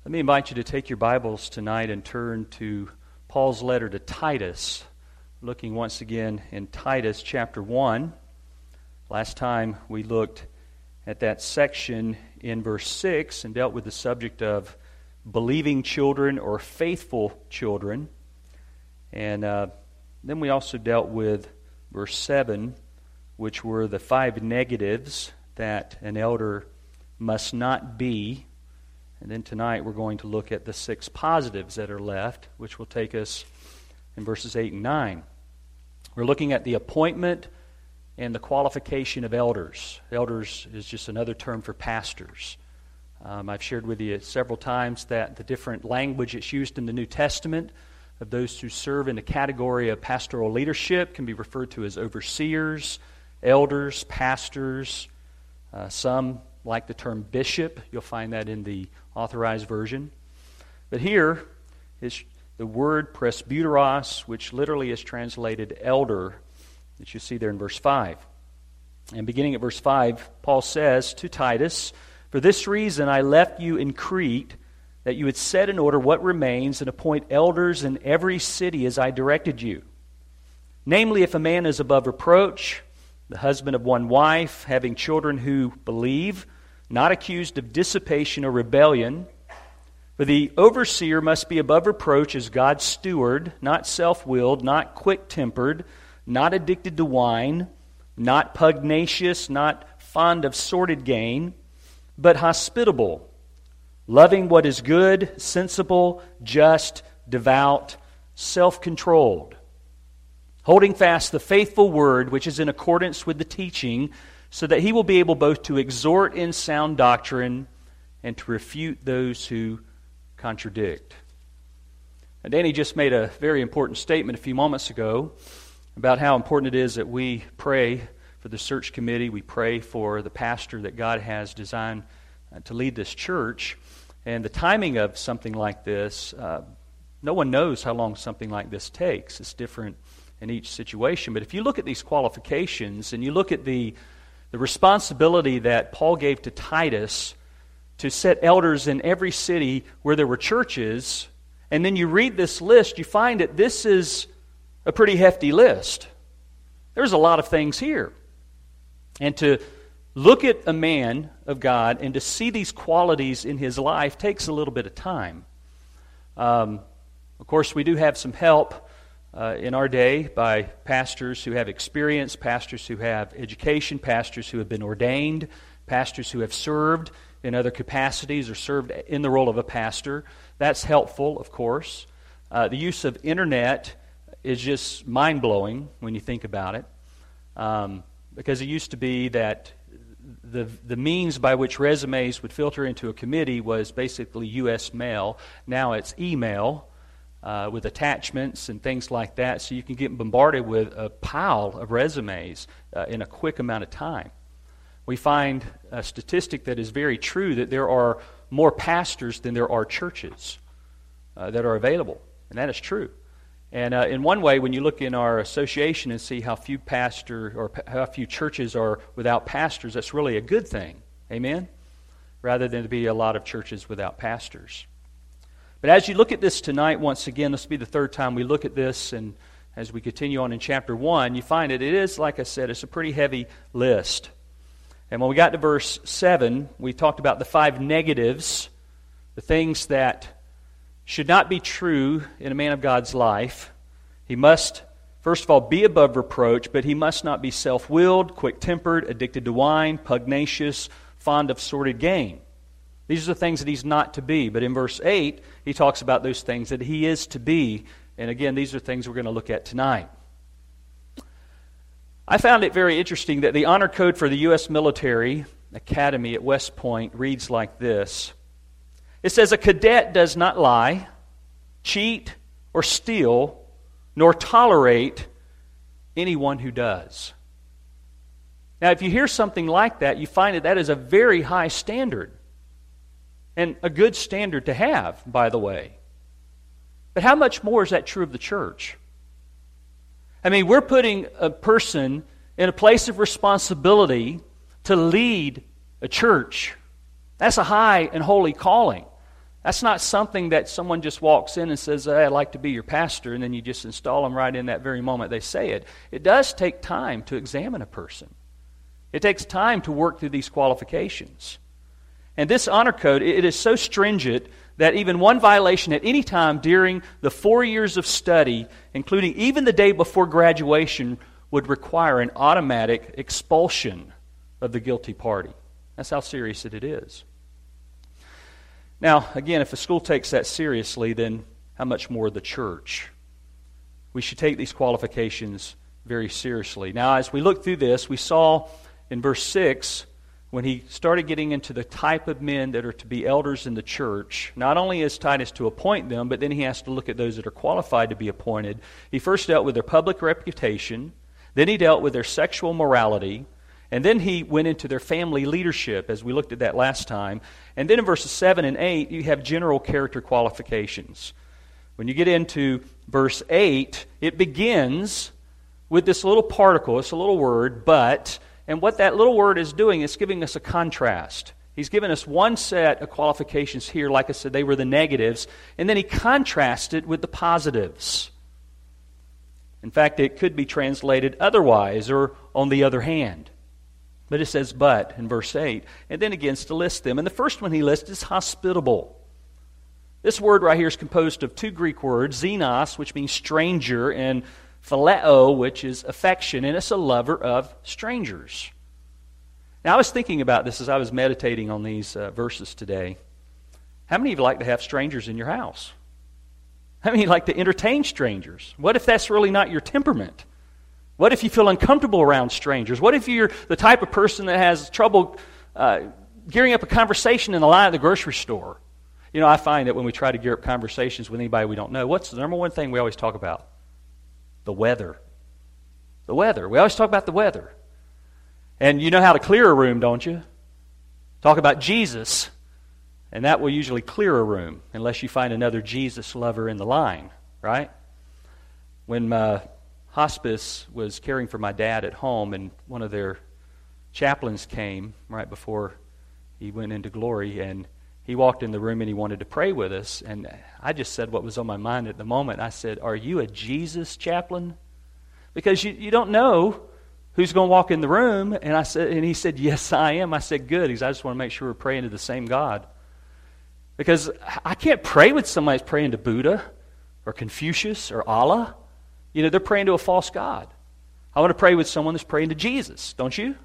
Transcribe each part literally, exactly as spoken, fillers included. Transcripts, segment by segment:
Let me invite you to take your Bibles tonight and turn to Paul's letter to Titus, looking once again in Titus chapter one. Last time we looked at that section in verse six and dealt with the subject of believing children or faithful children. And uh, then we also dealt with verse seven, which were the five negatives that an elder must not be. And then tonight we're going to look at the six positives that are left, which will take us in verses eight and nine. We're looking at the appointment and the qualification of elders. Elders is just another term for pastors. Um, I've shared with you several times that the different language that's used in the New Testament of those who serve in the category of pastoral leadership can be referred to as overseers, elders, pastors. Uh, some like the term bishop. You'll find that in the Authorized Version. But here is the word presbyteros, which literally is translated elder, that you see there in verse five. And beginning at verse five, Paul says to Titus, "For this reason I left you in Crete, that you would set in order what remains and appoint elders in every city as I directed you. Namely, if a man is above reproach, the husband of one wife, having children who believe, not accused of dissipation or rebellion. For the overseer must be above reproach as God's steward, not self-willed, not quick-tempered, not addicted to wine, not pugnacious, not fond of sordid gain, but hospitable, loving what is good, sensible, just, devout, self-controlled, holding fast the faithful word which is in accordance with the teaching, so that he will be able both to exhort in sound doctrine and to refute those who contradict." And Danny just made a very important statement a few moments ago about how important it is that we pray for the search committee. We pray for the pastor that God has designed uh, to lead this church. And the timing of something like this, uh, no one knows how long something like this takes. It's different in each situation. But if you look at these qualifications and you look at the The responsibility that Paul gave to Titus to set elders in every city where there were churches, and then you read this list, you find that this is a pretty hefty list. There's a lot of things here. And to look at a man of God and to see these qualities in his life takes a little bit of time. Um, of course, we do have some help Uh, in our day by pastors who have experience, pastors who have education, pastors who have been ordained, pastors who have served in other capacities or served in the role of a pastor. That's helpful, of course. Uh, the use of internet is just mind-blowing when you think about it, um, because it used to be that the the means by which resumes would filter into a committee was basically U S mail. Now it's email. Uh, with attachments and things like that, so you can get bombarded with a pile of resumes uh, in a quick amount of time. We find a statistic that is very true, that there are more pastors than there are churches uh, that are available, and that is true. And uh, in one way, when you look in our association and see how few pastor or pa- how few churches are without pastors, that's really a good thing. Amen? Rather than to be a lot of churches without pastors. But as you look at this tonight, once again, this will be the third time we look at this, and as we continue on in chapter one, you find that it is, like I said, it's a pretty heavy list. And when we got to verse seven, we talked about the five negatives, the things that should not be true in a man of God's life. He must, first of all, be above reproach, but he must not be self-willed, quick-tempered, addicted to wine, pugnacious, fond of sordid gain. These are the things that he's not to be. But in verse eight, he talks about those things that he is to be. And again, these are things we're going to look at tonight. I found it very interesting that the honor code for the U S Military Academy at West Point reads like this. It says, "A cadet does not lie, cheat, or steal, nor tolerate anyone who does." Now, if you hear something like that, you find that that is a very high standard. And a good standard to have, by the way. But how much more is that true of the church? I mean, we're putting a person in a place of responsibility to lead a church. That's a high and holy calling. That's not something that someone just walks in and says, hey, I'd like to be your pastor, and then you just install them right in that very moment they say it. It does take time to examine a person. It takes time to work through these qualifications. And this honor code, it is so stringent that even one violation at any time during the four years of study, including even the day before graduation, would require an automatic expulsion of the guilty party. That's how serious it is. Now, again, if a school takes that seriously, then how much more the church? We should take these qualifications very seriously. Now, as we look through this, we saw in verse six, when he started getting into the type of men that are to be elders in the church, not only is Titus to appoint them, but then he has to look at those that are qualified to be appointed. He first dealt with their public reputation, then he dealt with their sexual morality, and then he went into their family leadership, as we looked at that last time. And then in verses seven and eight, you have general character qualifications. When you get into verse eight, it begins with this little particle, it's a little word, but, and what that little word is doing is giving us a contrast. He's given us one set of qualifications here, like I said, they were the negatives, and then he contrasted with the positives. In fact, it could be translated otherwise, or on the other hand. But it says but in verse eight, and then begins to list them. And the first one he lists is hospitable. This word right here is composed of two Greek words, xenos, which means stranger, and phileo, which is affection, and it's a lover of strangers. Now, I was thinking about this as I was meditating on these uh, verses today. How many of you like to have strangers in your house? How many of you like to entertain strangers? What if that's really not your temperament? What if you feel uncomfortable around strangers? What if you're the type of person that has trouble uh, gearing up a conversation in the line at the grocery store? You know, I find that when we try to gear up conversations with anybody we don't know, what's the number one thing we always talk about? The weather. The weather. We always talk about the weather. And you know how to clear a room, don't you? Talk about Jesus, and that will usually clear a room, unless you find another Jesus lover in the line, right? When uh, hospice was caring for my dad at home, and one of their chaplains came right before he went into glory, and he walked in the room and he wanted to pray with us, and I just said what was on my mind at the moment. I said, are you a Jesus chaplain? Because you, you don't know who's going to walk in the room. And I said, and he said, yes, I am. I said, good. He said, I just want to make sure we're praying to the same God. Because I can't pray with somebody that's praying to Buddha or Confucius or Allah. You know, they're praying to a false God. I want to pray with someone that's praying to Jesus, don't you?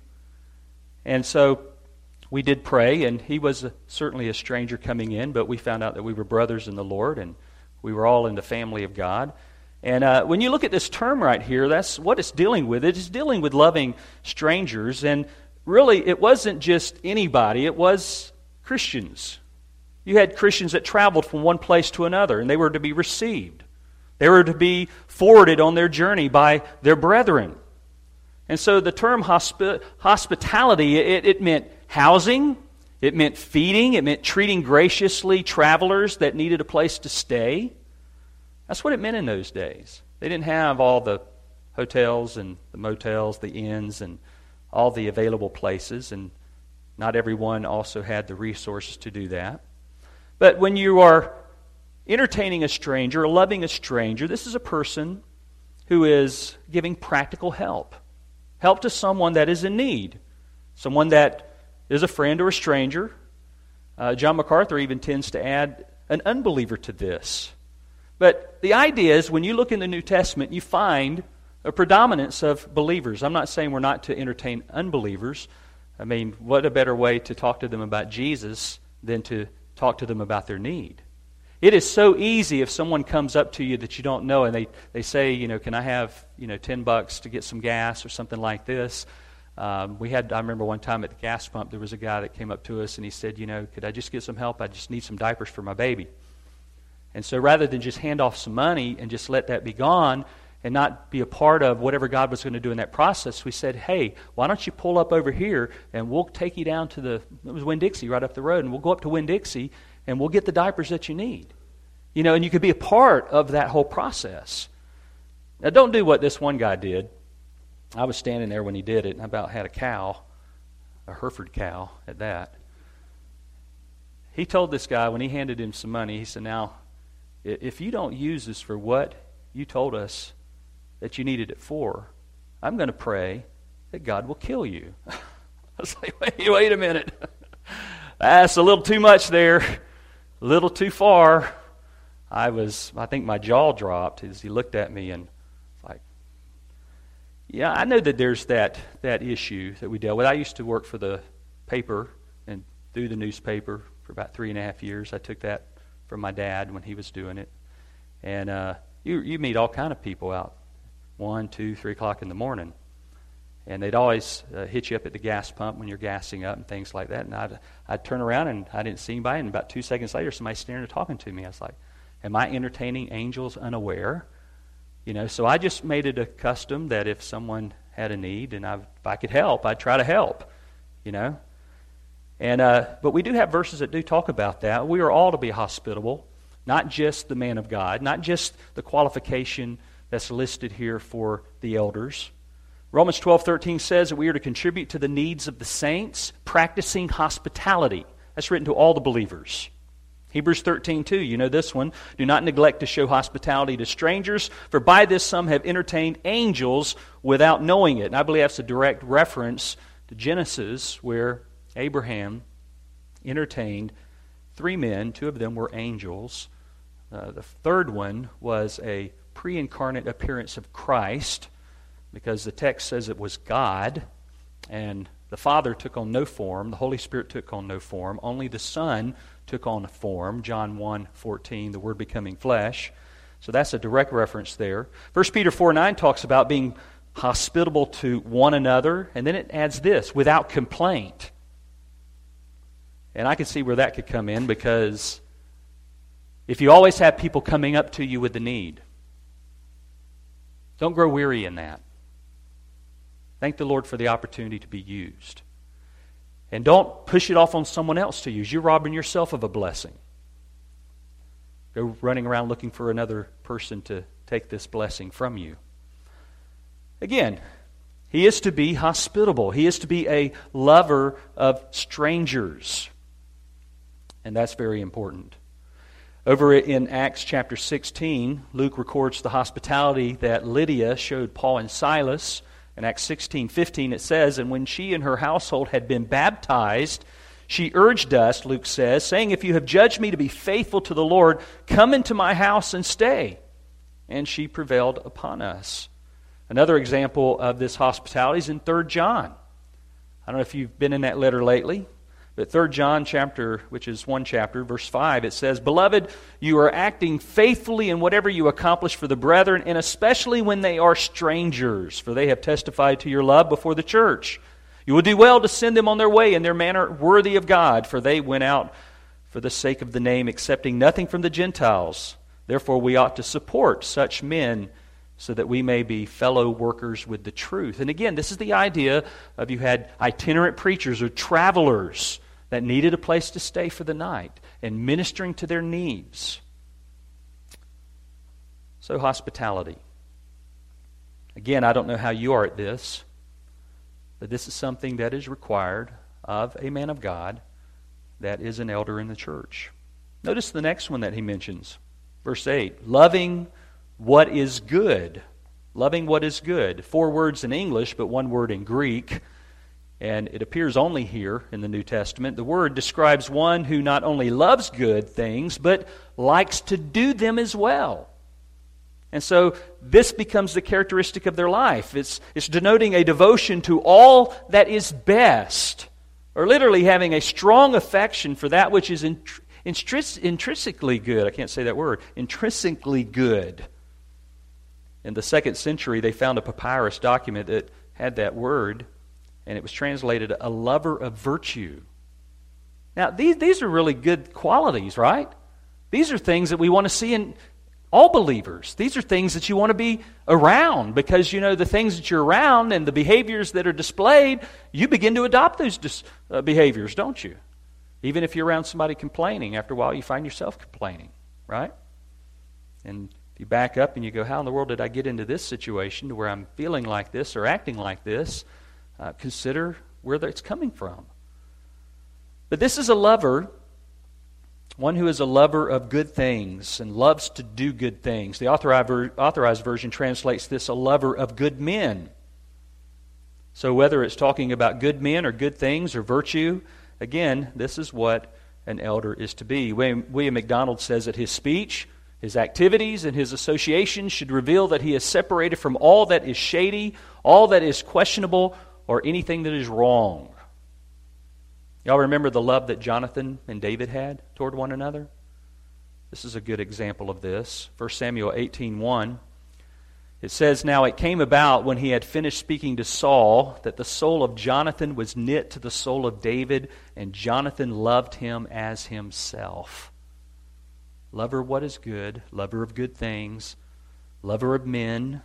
And so we did pray, and he was a, certainly a stranger coming in, but we found out that we were brothers in the Lord, and we were all in the family of God. And uh, when you look at this term right here, that's what it's dealing with. It is dealing with loving strangers, and really it wasn't just anybody, it was Christians. You had Christians that traveled from one place to another, and they were to be received. They were to be forwarded on their journey by their brethren. And so the term hospi- hospitality, it, it meant housing, it meant feeding, it meant treating graciously travelers that needed a place to stay. That's what it meant in those days. They didn't have all the hotels and the motels, the inns, and all the available places, and not everyone also had the resources to do that. But when you are entertaining a stranger, or loving a stranger, this is a person who is giving practical help. Help to someone that is in need. Someone that is a friend or a stranger. Uh, John MacArthur even tends to add an unbeliever to this. But the idea is, when you look in the New Testament, you find a predominance of believers. I'm not saying we're not to entertain unbelievers. I mean, what a better way to talk to them about Jesus than to talk to them about their need. It is so easy if someone comes up to you that you don't know, and they, they say, you know, can I have, you know, ten bucks to get some gas or something like this. Um, we had, I remember one time at the gas pump, there was a guy that came up to us and he said, you know, could I just get some help? I just need some diapers for my baby. And so rather than just hand off some money and just let that be gone and not be a part of whatever God was going to do in that process, we said, hey, why don't you pull up over here and we'll take you down to the, it was Winn-Dixie right up the road, and we'll go up to Winn-Dixie and we'll get the diapers that you need. You know, and you could be a part of that whole process. Now, don't do what this one guy did. I was standing there when he did it, and I about had a cow, a Hereford cow at that. he told this guy when he handed him some money, he said, now, if you don't use this for what you told us that you needed it for, I'm going to pray that God will kill you. I was like, wait, wait a minute. That's a little too much there. A little too far. I was, I think my jaw dropped as he looked at me and like, yeah, I know that there's that, that issue that we dealt with. I used to work for the paper and do the newspaper for about three and a half years. I took that from my dad when he was doing it. And uh, you you meet all kind of people out one, two, three o'clock in the morning. And they'd always uh, hit you up at the gas pump when you're gassing up and things like that. And I'd, I'd turn around and I didn't see anybody. And about two seconds later, somebody's standing there talking to me. I was like, am I entertaining angels unaware? You know, so I just made it a custom that if someone had a need and I, if I could help, I'd try to help, you know. And uh, but we do have verses that do talk about that. We are all to be hospitable, not just the man of God, not just the qualification that's listed here for the elders. Romans twelve thirteen says that we are to contribute to the needs of the saints, practicing hospitality. That's written to all the believers. Hebrews thirteen two, you know this one. Do not neglect to show hospitality to strangers, for by this some have entertained angels without knowing it. And I believe that's a direct reference to Genesis, where Abraham entertained three men. Two of them were angels. Uh, the third one was a pre-incarnate appearance of Christ, because the text says it was God, and the Father took on no form, the Holy Spirit took on no form, only the Son took on a form, John one fourteen, the Word becoming flesh. So that's a direct reference there. First Peter four nine talks about being hospitable to one another, and then it adds this, without complaint. And I can see where that could come in, because if you always have people coming up to you with the need, don't grow weary in that. Thank the Lord for the opportunity to be used. And don't push it off on someone else to use. You're robbing yourself of a blessing. Go running around looking for another person to take this blessing from you. Again, he is to be hospitable. He is to be a lover of strangers. And that's very important. Over in Acts chapter sixteen, Luke records the hospitality that Lydia showed Paul and Silas. In Acts sixteen fifteen it says, and when she and her household had been baptized, she urged us, Luke says, saying, if you have judged me to be faithful to the Lord, come into my house and stay. And she prevailed upon us. Another example of this hospitality is in Third John. I don't know if you've been in that letter lately, but Third John chapter, which is one chapter, verse five, it says, Beloved, you are acting faithfully in whatever you accomplish for the brethren, and especially when they are strangers, for they have testified to your love before the church. You will do well to send them on their way in their manner worthy of God, for they went out for the sake of the name, accepting nothing from the Gentiles. Therefore we ought to support such men, so that we may be fellow workers with the truth. And again, this is the idea of you had itinerant preachers or travelers that needed a place to stay for the night and ministering to their needs. So hospitality. Again, I don't know how you are at this, but this is something that is required of a man of God that is an elder in the church. Notice the next one that he mentions. Verse eight, loving what is good. Loving what is good. Four words in English, but one word in Greek. And it appears only here in the New Testament. The word describes one who not only loves good things, but likes to do them as well. And so this becomes the characteristic of their life. It's, it's denoting a devotion to all that is best. Or literally having a strong affection for that which is intr- intris- intrinsically good. I can't say that word. Intrinsically good. In the second century, they found a papyrus document that had that word, and it was translated, a lover of virtue. Now, these, these are really good qualities, right? These are things that we want to see in all believers. These are things that you want to be around, because, you know, the things that you're around and the behaviors that are displayed, you begin to adopt those dis- uh, behaviors, don't you? Even if you're around somebody complaining, after a while you find yourself complaining, right? And you back up and you go, how in the world did I get into this situation to where I'm feeling like this or acting like this? Uh, consider where it's coming from. But this is a lover one who is a lover of good things and loves to do good things. The Authorized Version translates this, a lover of good men. So whether it's talking about good men or good things or virtue, again, this is what an elder is to be. William, William MacDonald says that his speech, his activities, and his associations should reveal that he is separated from all that is shady, all that is questionable, or anything that is wrong. Y'all remember the love that Jonathan and David had toward one another? This is a good example of this. First Samuel eighteen one. It says, "Now it came about when he had finished speaking to Saul that the soul of Jonathan was knit to the soul of David, and Jonathan loved him as himself." Lover of what is good, lover of good things, lover of men.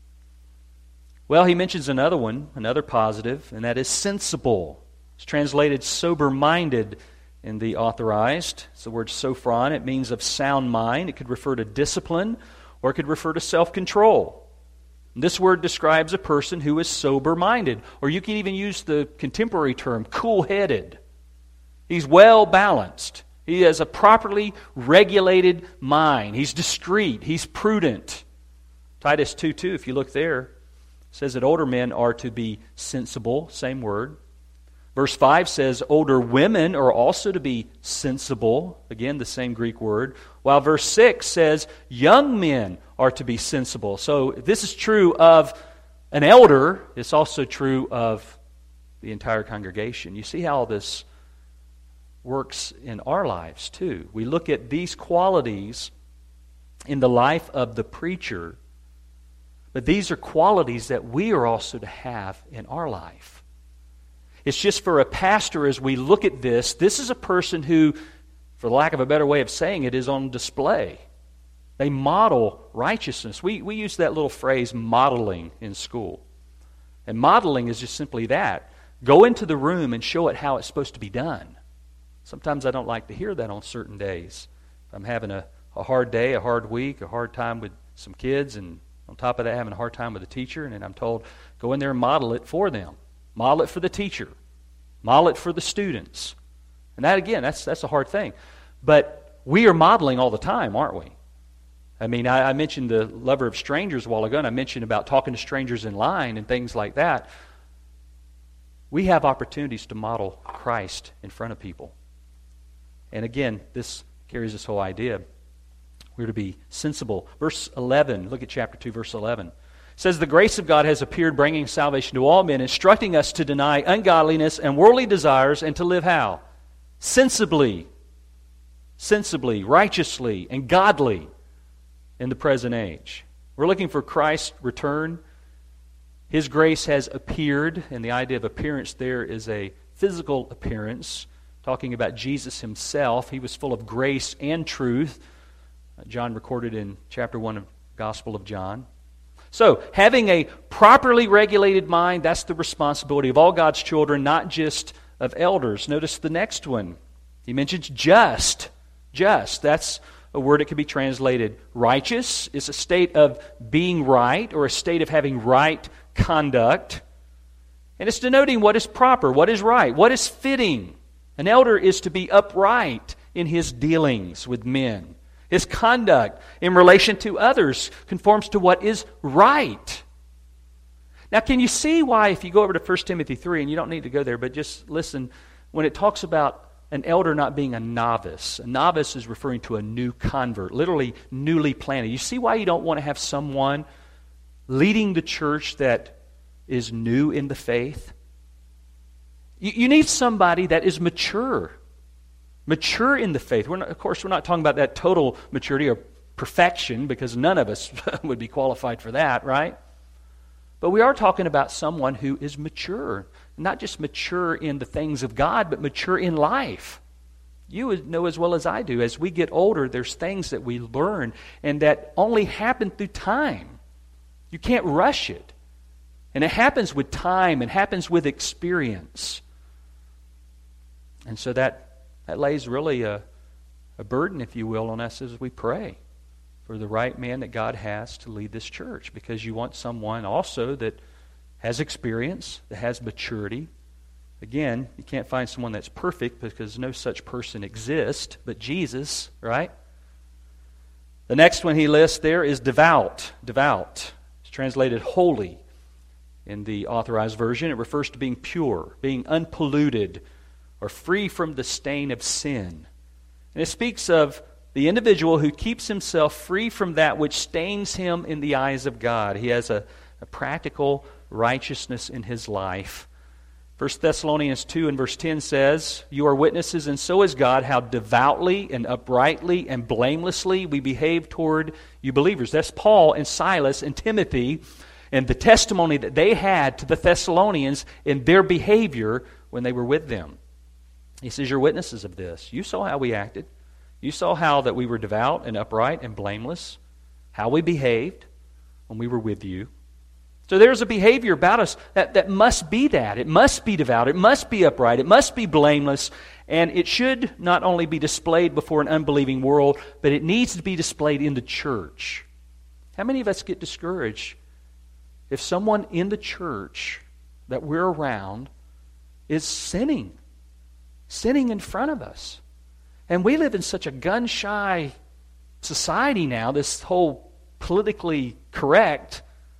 Well, he mentions another one, another positive, and that is sensible. It's translated sober-minded in the Authorized. It's the word sophron. It means of sound mind. It could refer to discipline, or it could refer to self-control. This word describes a person who is sober-minded, or you can even use the contemporary term, cool-headed. He's well-balanced. He has a properly regulated mind. He's discreet. He's prudent. Titus two two, if you look there, says that older men are to be sensible, same word. Verse five says older women are also to be sensible, again the same Greek word, while verse six says young men are to be sensible. So if this is true of an elder, it's also true of the entire congregation. You see how this works in our lives too. We look at these qualities in the life of the preacher, but these are qualities that we are also to have in our life. It's just for a pastor, as we look at this, this is a person who, for lack of a better way of saying it, is on display. They model righteousness. We, we use that little phrase, modeling, in school. And modeling is just simply that. Go into the room and show it how it's supposed to be done. Sometimes I don't like to hear that on certain days. If I'm having a, a hard day, a hard week, a hard time with some kids, and on top of that having a hard time with a teacher, and then I'm told, go in there and model it for them. Model it for the teacher. Model it for the students. And that, again, that's that's a hard thing. But we are modeling all the time, aren't we? I mean, I, I mentioned the lover of strangers a while ago, and I mentioned about talking to strangers in line and things like that. We have opportunities to model Christ in front of people. And again, this carries this whole idea. We're to be sensible. Verse eleven, look at chapter two, verse eleven. It says, "The grace of God has appeared, bringing salvation to all men, instructing us to deny ungodliness and worldly desires, and to live how? Sensibly, sensibly, righteously, and godly in the present age." We're looking for Christ's return. His grace has appeared, and the idea of appearance there is a physical appearance, talking about Jesus himself. He was full of grace and truth. John recorded in chapter one of the Gospel of John. So, having a properly regulated mind, that's the responsibility of all God's children, not just of elders. Notice the next one. He mentions just. Just. That's a word that can be translated righteous. It's a state of being right, or a state of having right conduct. And it's denoting what is proper, what is right, what is fitting. An elder is to be upright in his dealings with men. His conduct in relation to others conforms to what is right. Now, can you see why, if you go over to First Timothy three, and you don't need to go there, but just listen, when it talks about an elder not being a novice, a novice is referring to a new convert, literally newly planted. You see why you don't want to have someone leading the church that is new in the faith? You, you need somebody that is mature. Mature in the faith. We're not, of course, we're not talking about that total maturity or perfection, because none of us would be qualified for that, right? But we are talking about someone who is mature. Not just mature in the things of God, but mature in life. You would know as well as I do, as we get older, there's things that we learn, and that only happen through time. You can't rush it. And it happens with time, and happens with experience. And so that That lays really a, a burden, if you will, on us as we pray for the right man that God has to lead this church. Because you want someone also that has experience, that has maturity, Again, you can't find someone that's perfect because no such person exists but Jesus, right? The next one he lists there is devout. Devout. It's translated holy in the Authorized Version. It refers to being pure, being unpolluted, or free from the stain of sin. And it speaks of the individual who keeps himself free from that which stains him in the eyes of God. He has a, a practical righteousness in his life. First Thessalonians two and verse ten says, "You are witnesses, and so is God, how devoutly and uprightly and blamelessly we behave toward you believers." That's Paul and Silas and Timothy and the testimony that they had to the Thessalonians in their behavior when they were with them. He says, "You're witnesses of this. You saw how we acted. You saw how that we were devout and upright and blameless, how we behaved when we were with you." So there's a behavior about us that, that must be that. It must be devout. It must be upright. It must be blameless. And it should not only be displayed before an unbelieving world, but it needs to be displayed in the church. How many of us get discouraged if someone in the church that we're around is sinning? Sinning in front of us. And we live in such a gun-shy society now, this whole politically correct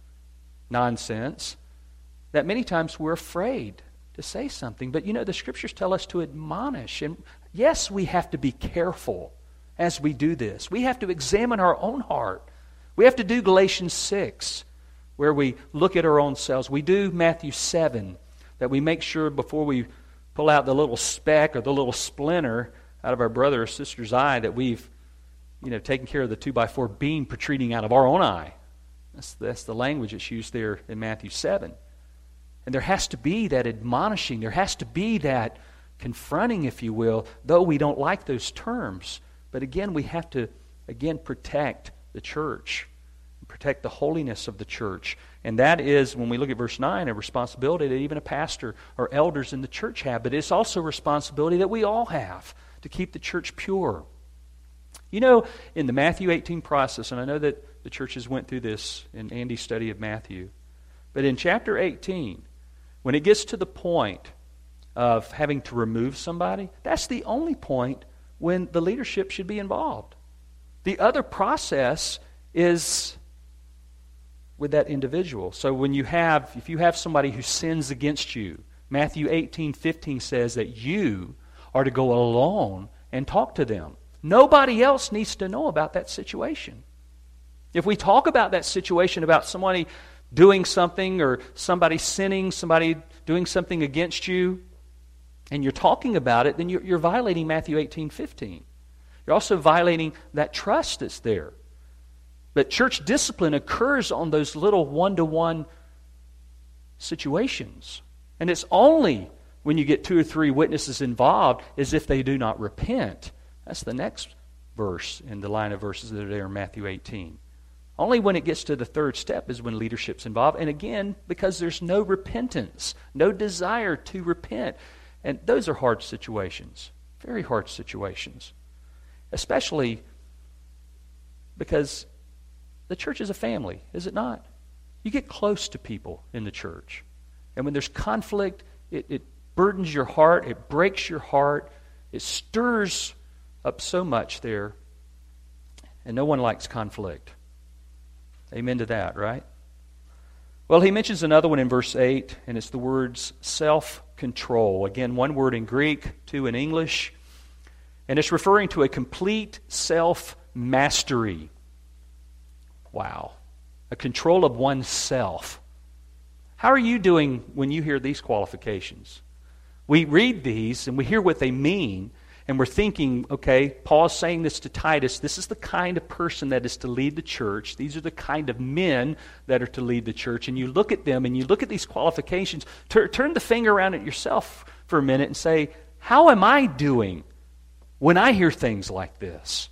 nonsense, that many times we're afraid to say something. But you know, the Scriptures tell us to admonish. And yes, we have to be careful as we do this. We have to examine our own heart. We have to do Galatians six, where we look at our own selves. We do Matthew seven, that we make sure before we pull out the little speck or the little splinter out of our brother or sister's eye that we've, you know, taken care of the two by four beam protruding out of our own eye. That's, that's the language that's used there in Matthew seven. And there has to be that admonishing. There has to be that confronting, if you will, though we don't like those terms. But again, we have to, again, protect the church, protect the holiness of the church. And that is, when we look at verse nine, a responsibility that even a pastor or elders in the church have. But it's also a responsibility that we all have to keep the church pure. You know, in the Matthew eighteen process, and I know that the churches went through this in Andy's study of Matthew, but in chapter eighteen, when it gets to the point of having to remove somebody, that's the only point when the leadership should be involved. The other process is with that individual. So when you have, if you have somebody who sins against you, Matthew eighteen fifteen says that you are to go alone and talk to them. Nobody else needs to know about that situation. If we talk about that situation, about somebody doing something or somebody sinning, somebody doing something against you, and you're talking about it, then you're, you're violating Matthew eighteen fifteen. You're also violating that trust that's there. But church discipline occurs on those little one-to-one situations. And it's only when you get two or three witnesses involved as if they do not repent. That's the next verse in the line of verses that are there in Matthew eighteen. Only when it gets to the third step is when leadership's involved. And again, because there's no repentance, no desire to repent. And those are hard situations, very hard situations. Especially because the church is a family, is it not? You get close to people in the church. And when there's conflict, it, it burdens your heart, it breaks your heart, it stirs up so much there. And no one likes conflict. Amen to that, right? Well, he mentions another one in verse eight, and it's the words self-control. Again, one word in Greek, two in English. And it's referring to a complete self-mastery. Wow. A control of oneself. How are you doing when you hear these qualifications? We read these and we hear what they mean, and we're thinking, okay, Paul's saying this to Titus. This is the kind of person that is to lead the church. These are the kind of men that are to lead the church. And you look at them and you look at these qualifications. Tur- turn the finger around at yourself for a minute and say, how am I doing when I hear things like this?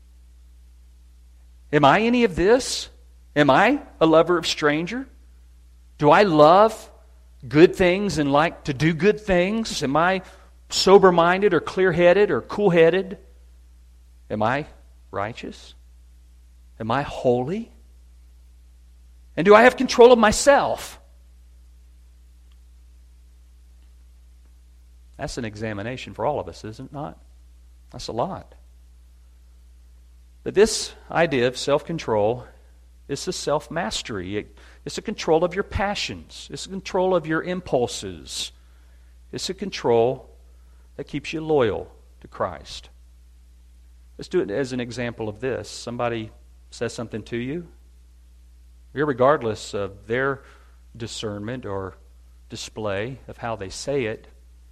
Am I any of this? Am I a lover of stranger? Do I love good things and like to do good things? Am I sober-minded or clear-headed or cool-headed? Am I righteous? Am I holy? And do I have control of myself? That's an examination for all of us, is it not? That's a lot. But this idea of self-control is the self-mastery. It, it's the control of your passions. It's the control of your impulses. It's the control that keeps you loyal to Christ. Let's do it as an example of this. Somebody says something to you, irregardless of their discernment or display of how they say it,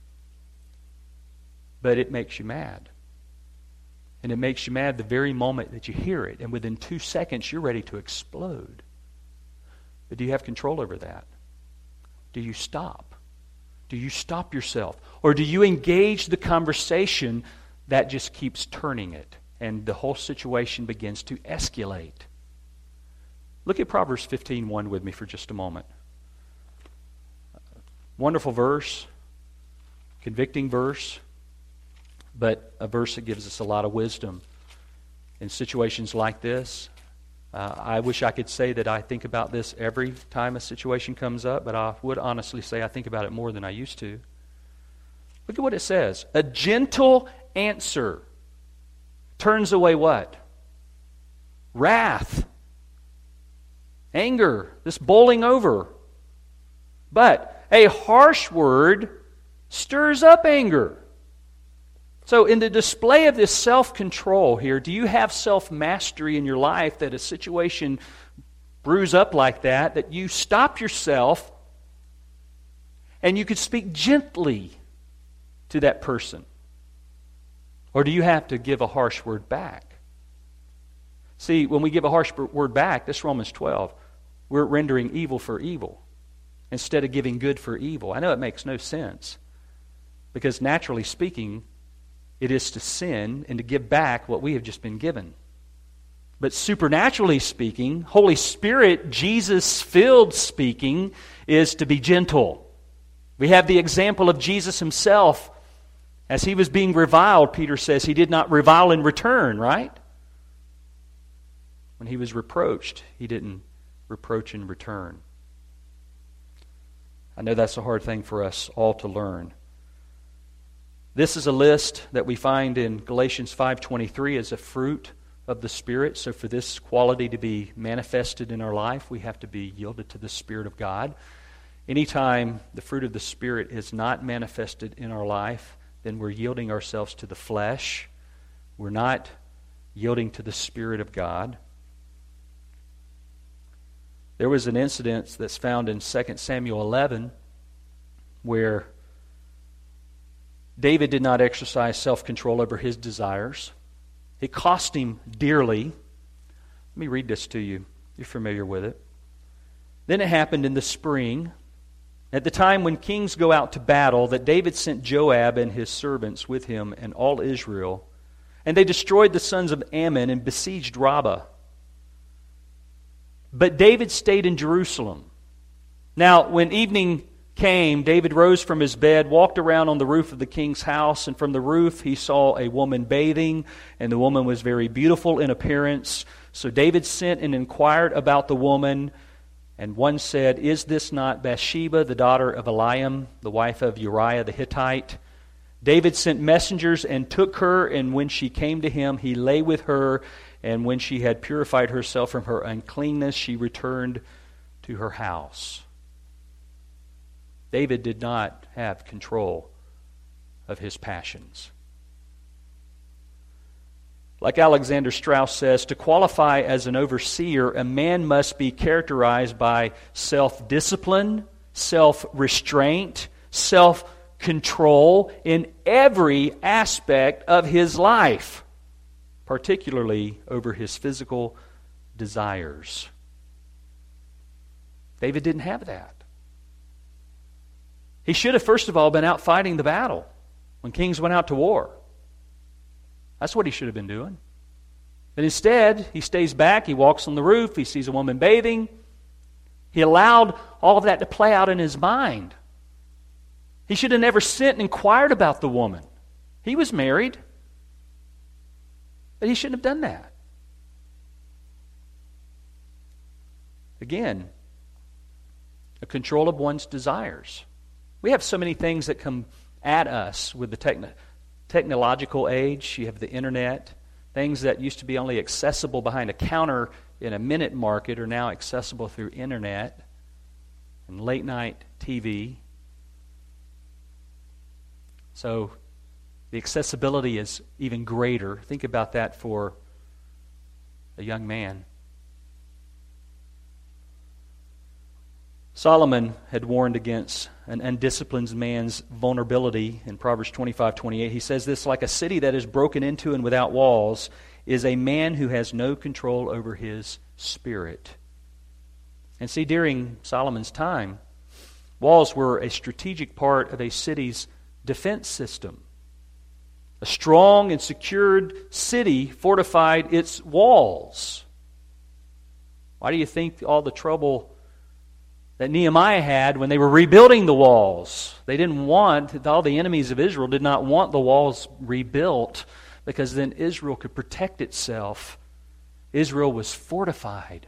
but it makes you mad. And it makes you mad the very moment that you hear it, and within two seconds you're ready to explode. But do you have control over that? Do you stop? Do you stop yourself? Or do you engage the conversation that just keeps turning it, and the whole situation begins to escalate? Look at Proverbs fifteen one with me for just a moment. Wonderful verse, convicting verse, but a verse that gives us a lot of wisdom in situations like this. Uh, I wish I could say that I think about this every time a situation comes up, but I would honestly say I think about it more than I used to. Look at what it says. A gentle answer turns away what? Wrath. Anger. This boiling over. But a harsh word stirs up anger. So in the display of this self-control here, do you have self-mastery in your life that a situation brews up like that, that you stop yourself and you could speak gently to that person? Or do you have to give a harsh word back? See, when we give a harsh word back, that's Romans twelve, we're rendering evil for evil instead of giving good for evil. I know it makes no sense because naturally speaking, it is to sin and to give back what we have just been given. But supernaturally speaking, Holy Spirit, Jesus-filled speaking, is to be gentle. We have the example of Jesus himself. As he was being reviled, Peter says he did not revile in return, right? When he was reproached, he didn't reproach in return. I know that's a hard thing for us all to learn. This is a list that we find in Galatians five twenty-three as a fruit of the Spirit. So for this quality to be manifested in our life, we have to be yielded to the Spirit of God. Anytime the fruit of the Spirit is not manifested in our life, then we're yielding ourselves to the flesh. We're not yielding to the Spirit of God. There was an incident that's found in Second Samuel eleven where David did not exercise self-control over his desires. It cost him dearly. Let me read this to you. You're familiar with it. Then it happened in the spring, at the time when kings go out to battle, that David sent Joab and his servants with him and all Israel, and they destroyed the sons of Ammon and besieged Rabbah. But David stayed in Jerusalem. Now, when evening came, David rose from his bed, walked around on the roof of the king's house, and from the roof he saw a woman bathing, and the woman was very beautiful in appearance. So David sent and inquired about the woman, and one said, "Is this not Bathsheba, the daughter of Eliam, the wife of Uriah the Hittite?" David sent messengers and took her, and when she came to him, he lay with her, and when she had purified herself from her uncleanness, she returned to her house. David did not have control of his passions. Like Alexander Strauss says, to qualify as an overseer, a man must be characterized by self-discipline, self-restraint, self-control in every aspect of his life, particularly over his physical desires. David didn't have that. He should have, first of all, been out fighting the battle when kings went out to war. That's what he should have been doing. But instead, he stays back, he walks on the roof, he sees a woman bathing. He allowed all of that to play out in his mind. He should have never sent and inquired about the woman. He was married, but he shouldn't have done that. Again, a control of one's desires. We have so many things that come at us with the techn- technological age. You have the internet. Things that used to be only accessible behind a counter in a minute market are now accessible through internet and late night T V. So the accessibility is even greater. Think about that for a young man. Solomon had warned against an undisciplined man's vulnerability in Proverbs twenty-five twenty-eight. He says this, like a city that is broken into and without walls is a man who has no control over his spirit. And see, during Solomon's time, walls were a strategic part of a city's defense system. A strong and secured city fortified its walls. Why do you think all the trouble that Nehemiah had when they were rebuilding the walls? They didn't want, all the enemies of Israel did not want the walls rebuilt, because then Israel could protect itself. Israel was fortified.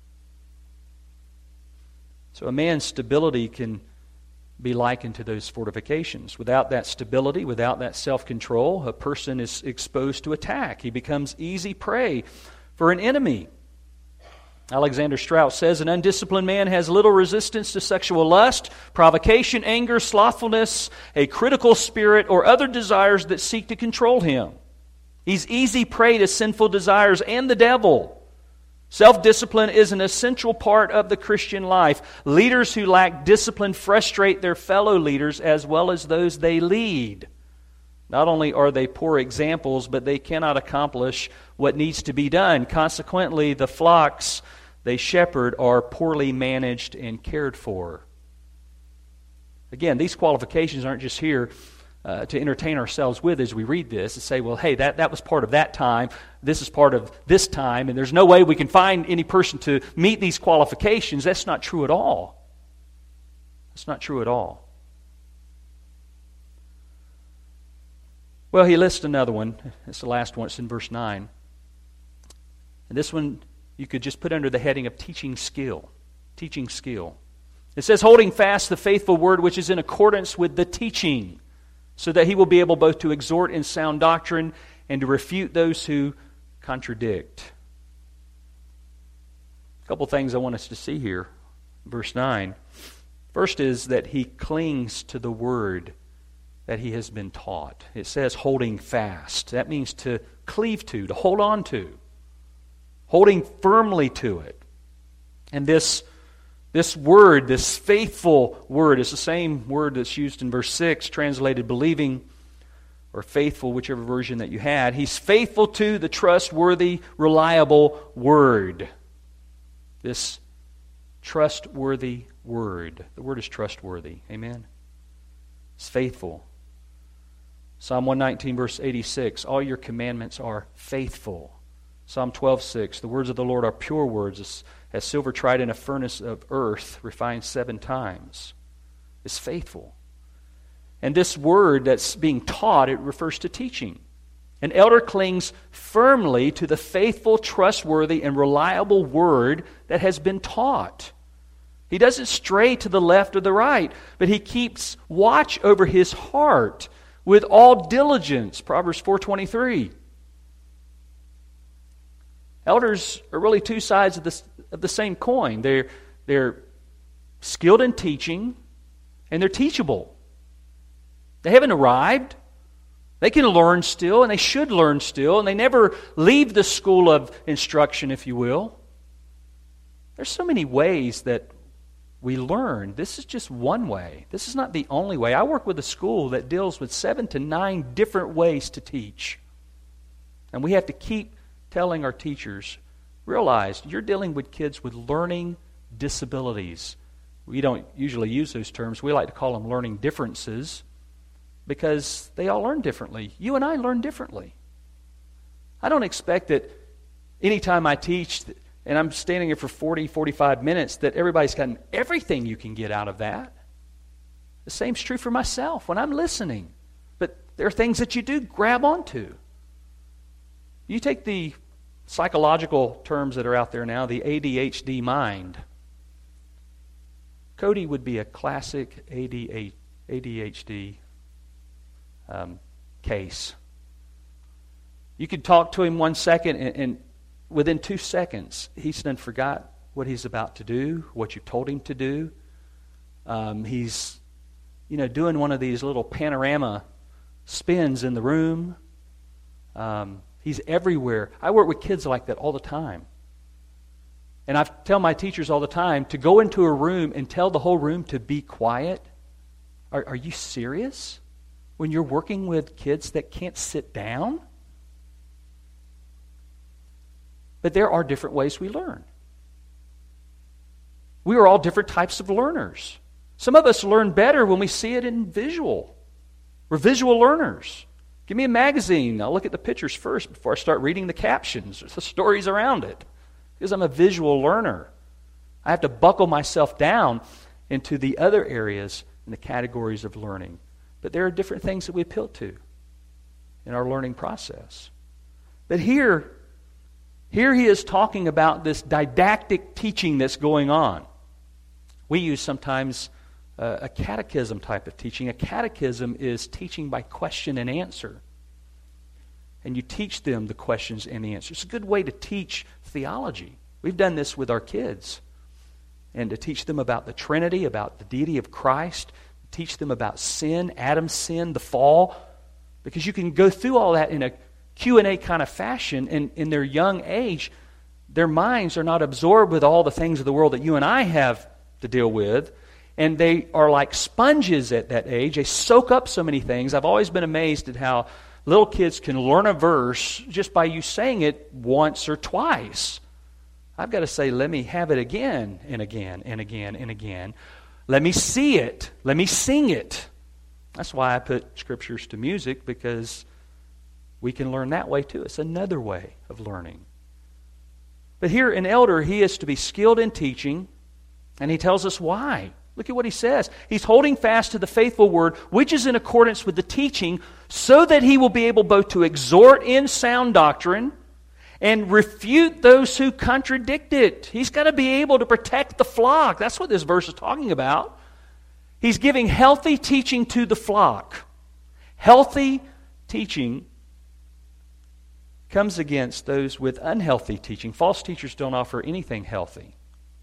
So a man's stability can be likened to those fortifications. Without that stability, without that self-control, a person is exposed to attack. He becomes easy prey for an enemy. Alexander Strauss says, an undisciplined man has little resistance to sexual lust, provocation, anger, slothfulness, a critical spirit, or other desires that seek to control him. He's easy prey to sinful desires and the devil. Self-discipline is an essential part of the Christian life. Leaders who lack discipline frustrate their fellow leaders as well as those they lead. Not only are they poor examples, but they cannot accomplish what needs to be done. Consequently, the flocks they shepherd are poorly managed and cared for. Again, these qualifications aren't just here uh, to entertain ourselves with as we read this and say, well, hey, that, that was part of that time, this is part of this time, and there's no way we can find any person to meet these qualifications. That's not true at all. That's not true at all. Well, he lists another one. It's the last one. It's in verse nine. And this one you could just put under the heading of teaching skill. Teaching skill. It says, holding fast the faithful word which is in accordance with the teaching, so that he will be able both to exhort in sound doctrine and to refute those who contradict. A couple things I want us to see here. Verse nine. First is that he clings to the word that he has been taught. It says holding fast. That means to cleave to, to hold on to. Holding firmly to it. And this, this word, this faithful word, is the same word that's used in verse six, translated believing or faithful, whichever version that you had. He's faithful to the trustworthy, reliable word. This trustworthy word. The word is trustworthy. Amen? It's faithful. Psalm one nineteen, verse eighty-six, all your commandments are faithful. Psalm twelve six, the words of the Lord are pure words, as, as silver tried in a furnace of earth, refined seven times. It's faithful. And this word that's being taught, it refers to teaching. An elder clings firmly to the faithful, trustworthy, and reliable word that has been taught. He doesn't stray to the left or the right, but he keeps watch over his heart with all diligence. Proverbs four twenty-three. Elders are really two sides of, this, of the same coin. They're, they're skilled in teaching, and they're teachable. They haven't arrived. They can learn still, and they should learn still, and they never leave the school of instruction, if you will. There's so many ways that we learn. This is just one way. This is not the only way. I work with a school that deals with seven to nine different ways to teach. And we have to keep telling our teachers, realize you're dealing with kids with learning disabilities. We don't usually use those terms. We like to call them learning differences because they all learn differently. You and I learn differently. I don't expect that anytime I teach and I'm standing here for forty, forty-five minutes that everybody's gotten everything you can get out of that. The same's true for myself when I'm listening. But there are things that you do grab onto. You take the psychological terms that are out there now, the A D H D mind. Cody would be a classic A D H D um, case. You could talk to him one second, and, and within two seconds, he's done forgot what he's about to do, what you've told him to do. Um, he's, you know, doing one of these little panorama spins in the room. Um, he's everywhere. I work with kids like that all the time. And I tell my teachers all the time to go into a room and tell the whole room to be quiet. Are, are you serious? When you're working with kids that can't sit down? But there are different ways we learn. We are all different types of learners. Some of us learn better when we see it in visual. We're visual learners. Give me a magazine. I'll look at the pictures first before I start reading the captions or the stories around it. Because I'm a visual learner. I have to buckle myself down into the other areas in the categories of learning. But there are different things that we appeal to in our learning process. But here, here he is talking about this didactic teaching that's going on. We use sometimes uh, a catechism type of teaching. A catechism is teaching by question and answer. And you teach them the questions and the answers. It's a good way to teach theology. We've done this with our kids. And to teach them about the Trinity, about the deity of Christ, teach them about sin, Adam's sin, the fall. Because you can go through all that in a Q and A kind of fashion, and in their young age, their minds are not absorbed with all the things of the world that you and I have to deal with. And they are like sponges at that age. They soak up so many things. I've always been amazed at how little kids can learn a verse just by you saying it once or twice. I've got to say, let me have it again and again and again and again. Let me see it. Let me sing it. That's why I put scriptures to music, because we can learn that way too. It's another way of learning. But here, an elder, he is to be skilled in teaching, and he tells us why. Look at what he says. He's holding fast to the faithful word, which is in accordance with the teaching, so that he will be able both to exhort in sound doctrine and refute those who contradict it. He's got to be able to protect the flock. That's what this verse is talking about. He's giving healthy teaching to the flock. Healthy teaching comes against those with unhealthy teaching. False teachers don't offer anything healthy.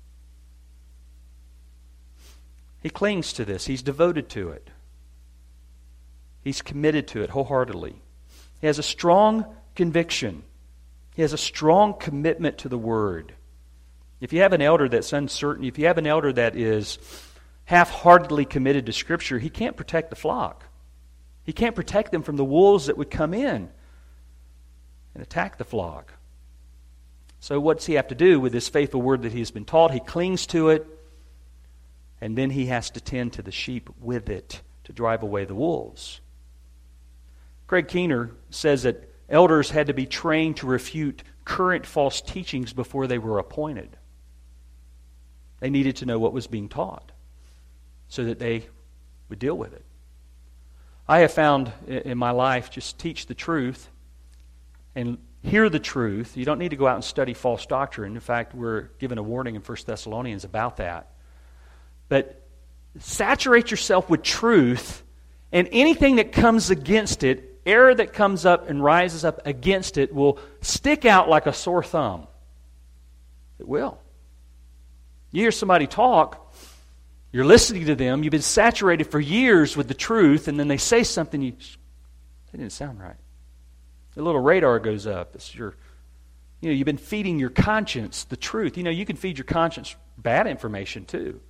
He clings to this. He's devoted to it. He's committed to it wholeheartedly. He has a strong conviction. He has a strong commitment to the Word. If you have an elder that's uncertain, if you have an elder that is half-heartedly committed to Scripture, he can't protect the flock. He can't protect them from the wolves that would come in and attack the flock. So what's he have to do with this faithful Word that he has been taught? He clings to it, and then he has to tend to the sheep with it to drive away the wolves. Craig Keener says that elders had to be trained to refute current false teachings before they were appointed. They needed to know what was being taught so that they would deal with it. I have found in my life, just teach the truth and hear the truth. You don't need to go out and study false doctrine. In fact, we're given a warning in First Thessalonians about that. But saturate yourself with truth, and anything that comes against it, error that comes up and rises up against it, will stick out like a sore thumb. It will. You hear somebody talk, you're listening to them, you've been saturated for years with the truth, and then they say something, you, that didn't sound right. The little radar goes up. It's your, you know, you've been feeding your conscience the truth. You know, you can feed your conscience bad information too.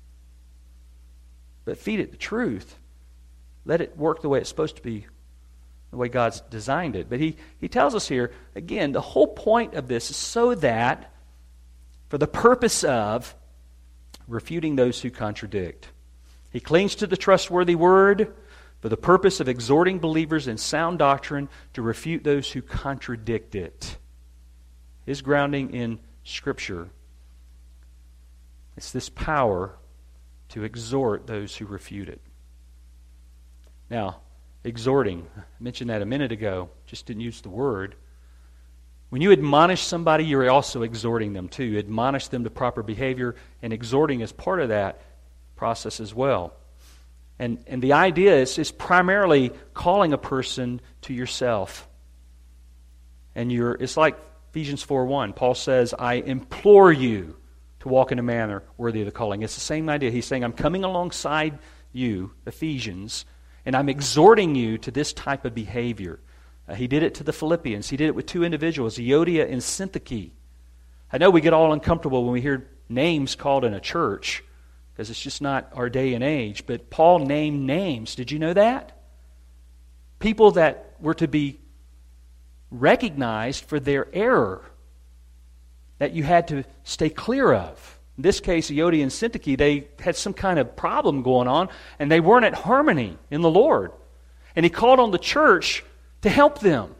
But feed it the truth. Let it work the way it's supposed to be, the way God's designed it. But he, he tells us here, again, the whole point of this is so that, for the purpose of refuting those who contradict. He clings to the trustworthy word for the purpose of exhorting believers in sound doctrine to refute those who contradict it. His grounding in Scripture. It's this power to exhort those who refute it. Now, exhorting, I mentioned that a minute ago, just didn't use the word. When you admonish somebody, you're also exhorting them too. You admonish them to proper behavior, and exhorting is part of that process as well. And, and the idea is, is primarily calling a person to yourself. And you're, it's like Ephesians four one. Paul says, I implore you to walk in a manner worthy of the calling. It's the same idea. He's saying, I'm coming alongside you, Ephesians, and I'm exhorting you to this type of behavior. Uh, he did it to the Philippians. He did it with two individuals, Euodia and Syntyche. I know we get all uncomfortable when we hear names called in a church, because it's just not our day and age. But Paul named names. Did you know that? People that were to be recognized for their error, that you had to stay clear of. In this case, Euodia and Syntyche, they had some kind of problem going on, and they weren't at harmony in the Lord. And he called on the church to help them.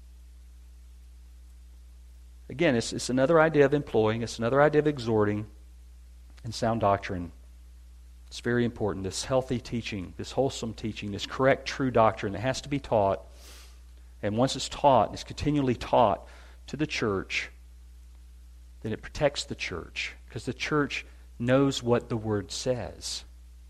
Again, it's, it's another idea of employing, it's another idea of exhorting, and sound doctrine. It's very important, this healthy teaching, this wholesome teaching, this correct, true doctrine that has to be taught. And once it's taught, it's continually taught to the church, then it protects the church, because the church knows what the Word says.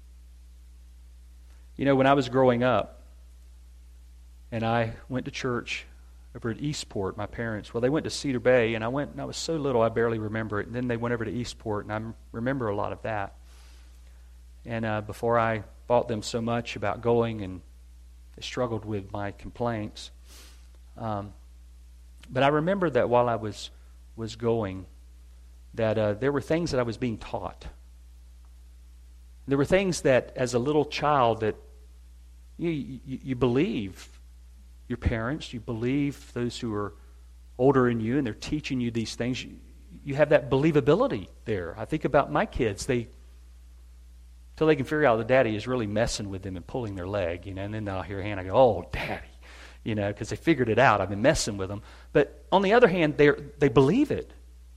You know, when I was growing up, and I went to church over at Eastport, my parents, well, they went to Cedar Bay, and I went, and I was so little I barely remember it, and then they went over to Eastport, and I remember a lot of that. And uh, before I fought them so much about going, and they struggled with my complaints, um, but I remember that while I was was going, that uh, there were things that I was being taught. There were things that, as a little child, that you, you, you believe your parents, you believe those who are older than you, and they're teaching you these things. You, you have that believability there. I think about my kids. They, until they can figure out the daddy is really messing with them and pulling their leg, you know, and then they'll hear Hannah go, "Oh, daddy," you know, because they figured it out. I've been messing with them. But on the other hand, they they believe it.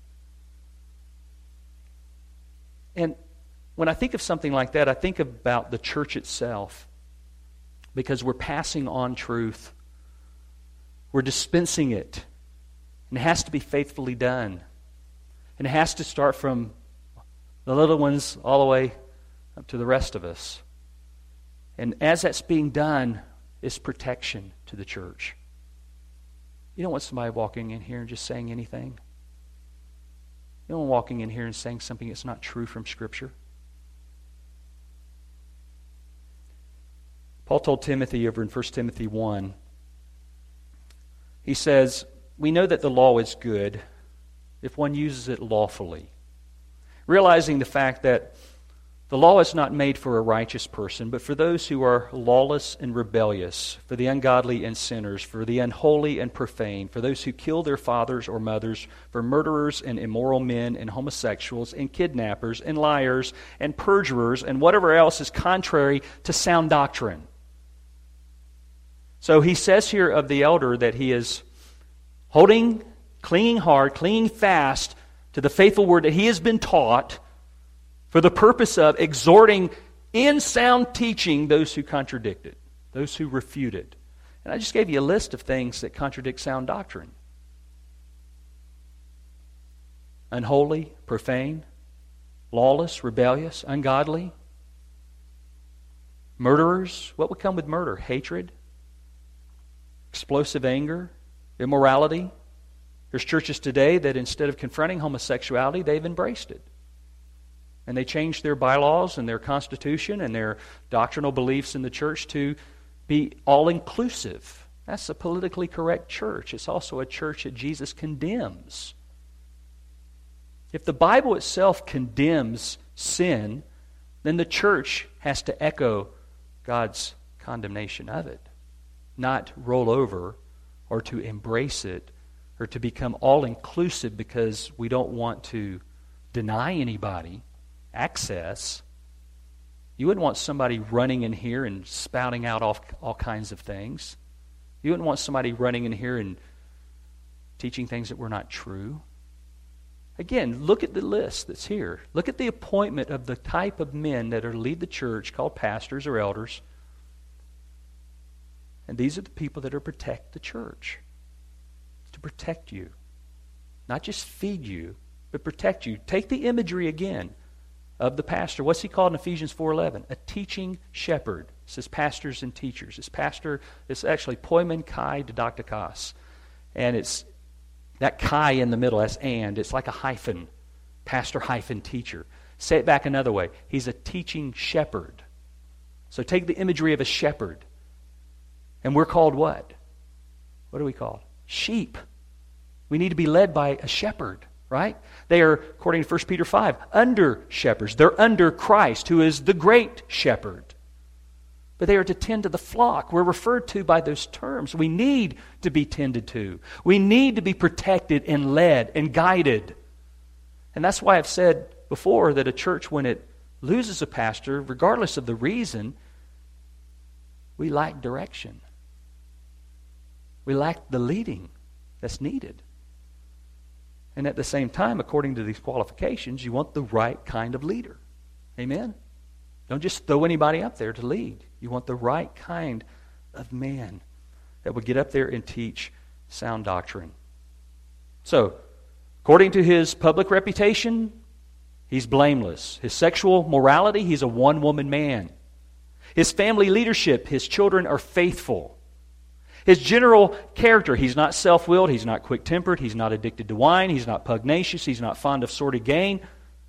And when I think of something like that, I think about the church itself, because we're passing on truth. We're dispensing it. And it has to be faithfully done. And it has to start from the little ones all the way up to the rest of us. And as that's being done, it's protection to the church. You don't want somebody walking in here and just saying anything. You don't want walking in here and saying something that's not true from Scripture. Paul told Timothy over in First Timothy one, he says, we know that the law is good if one uses it lawfully, realizing the fact that the law is not made for a righteous person, but for those who are lawless and rebellious, for the ungodly and sinners, for the unholy and profane, for those who kill their fathers or mothers, for murderers and immoral men and homosexuals and kidnappers and liars and perjurers and whatever else is contrary to sound doctrine. So he says here of the elder that he is holding, clinging hard, clinging fast to the faithful word that he has been taught, for the purpose of exhorting in sound teaching those who contradict it, those who refute it. And I just gave you a list of things that contradict sound doctrine. Unholy, profane, lawless, rebellious, ungodly, murderers. What would come with murder? Hatred, explosive anger, immorality. There's churches today that instead of confronting homosexuality, they've embraced it. And they changed their bylaws and their constitution and their doctrinal beliefs in the church to be all-inclusive. That's a politically correct church. It's also a church that Jesus condemns. If the Bible itself condemns sin, then the church has to echo God's condemnation of it, not roll over or to embrace it or to become all-inclusive because we don't want to deny anybody access. You wouldn't want somebody running in here and spouting out all, all kinds of things. You wouldn't want somebody running in here and teaching things that were not true. Again, look at the list that's here. Look at the appointment of the type of men that are to lead the church, called pastors or elders. And these are the people that are to protect the church. To protect you. Not just feed you, but protect you. Take the imagery again of the pastor. What's he called in Ephesians four eleven? A teaching shepherd. It says pastors and teachers. It's pastor, it's actually poimen kai didaktikos. And it's that kai in the middle, that's and. It's like a hyphen. Pastor hyphen teacher. Say it back another way. He's a teaching shepherd. So take the imagery of a shepherd. And we're called what? What are we called? Sheep. We need to be led by a shepherd, right? They are, according to First Peter five, under shepherds. They're under Christ, who is the great shepherd. But they are to tend to the flock. We're referred to by those terms. We need to be tended to. We need to be protected and led and guided. And that's why I've said before that a church, when it loses a pastor, regardless of the reason, we lack direction. We lack the leading that's needed. And at the same time, according to these qualifications, you want the right kind of leader. Amen? Don't just throw anybody up there to lead. You want the right kind of man that would get up there and teach sound doctrine. So, according to his public reputation, he's blameless. His sexual morality, he's a one-woman man. His family leadership, his children are faithful. His general character, he's not self-willed, he's not quick-tempered, he's not addicted to wine, he's not pugnacious, he's not fond of sordid gain,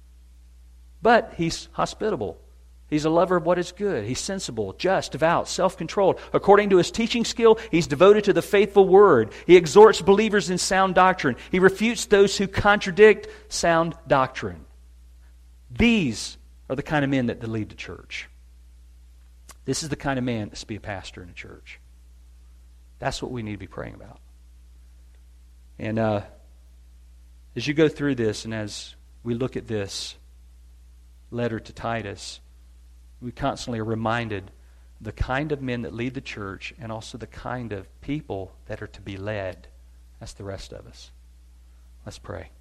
but he's hospitable. He's a lover of what is good. He's sensible, just, devout, self-controlled. According to his teaching skill, he's devoted to the faithful word. He exhorts believers in sound doctrine. He refutes those who contradict sound doctrine. These are the kind of men that lead the church. This is the kind of man that's to be a pastor in a church. That's what we need to be praying about. And uh, as you go through this and as we look at this letter to Titus, we constantly are reminded the kind of men that lead the church and also the kind of people that are to be led. That's the rest of us. Let's pray.